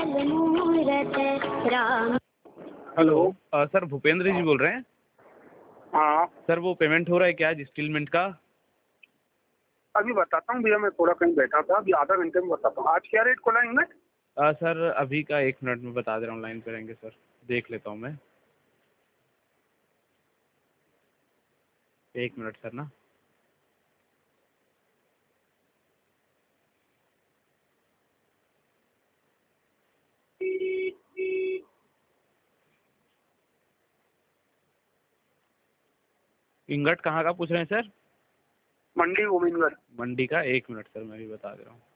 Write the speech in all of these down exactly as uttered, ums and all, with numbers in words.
Hello uh, sir Bhupendra ji बोल रहे हैं? हाँ, सर वो पेमेंट हो रहा है क्या आज इंस्टॉलमेंट का? अभी बताता हूँ भैया, मैं थोड़ा कहीं बैठा था, अभी आधा घंटे में बताता हूँ। आज क्या रेट खोला इनमें? अ, सर अभी का एक मिनट में बता दे रहा हूँ, लाइन पे रहेंगे सर, देख लेता हूँ मैं। एक मिनट सर ना। इंगट कहाँ का पूछ रहे हैं सर? मंडी गोविंदगढ़। मंडी का, एक मिनट सर मैं भी बता दे रहा हूँ।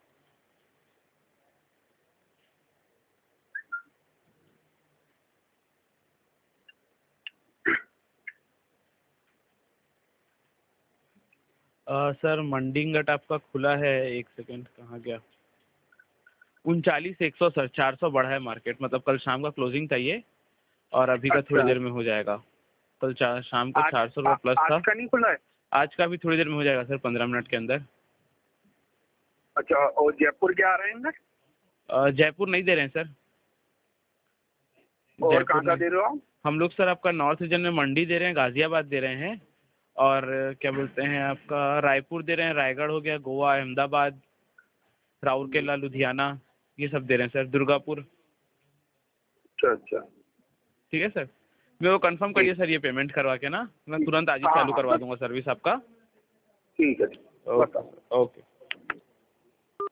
अ, सर मंडी इंगट आपका खुला है, एक सेकेंड कहाँ गया, उनचालीस एक सौ सर, चार सौ बढ़ा है मार्केट, मतलब कल शाम का क्लोजिंग था ये, और अभी का थोड़ी अच्छा, देर में हो जाएगा। कल चा, शाम को आज चार सौ आ, रुपये प्लस आज था। का नहीं खुला है? आज का भी थोड़ी देर में हो जाएगा सर, पंद्रह मिनट के अंदर। अच्छा, और जयपुर क्या आ रहे हैं इनमें? अ, जयपुर नहीं दे रहे हैं सर। और जयपुर कहाँ का नहीं, दे रहे हो आप? हम लोग सर आपका नॉर्थ रीजन में मंडी दे रहे हैं, गाजियाबाद दे रहे हैं, और क्या बोलते हैं आपका रायपुर दे रहे हैं, रायगढ़ हो गया, गोवा, अहमदाबाद, राउरकेला, लुधियाना, ये सब दे रहे हैं सर, दुर्गापुर। अच्छा अच्छा, ठीक है सर, मेरे को कंफर्म करिए ठीक। सर ये पेमेंट करवा के ना, मैं ठीक। तुरंत आज ही हाँ चालू हाँ करवा बस, दूंगा सर्विस आपका। ठीक है, ओके बताओ। Sir, okay.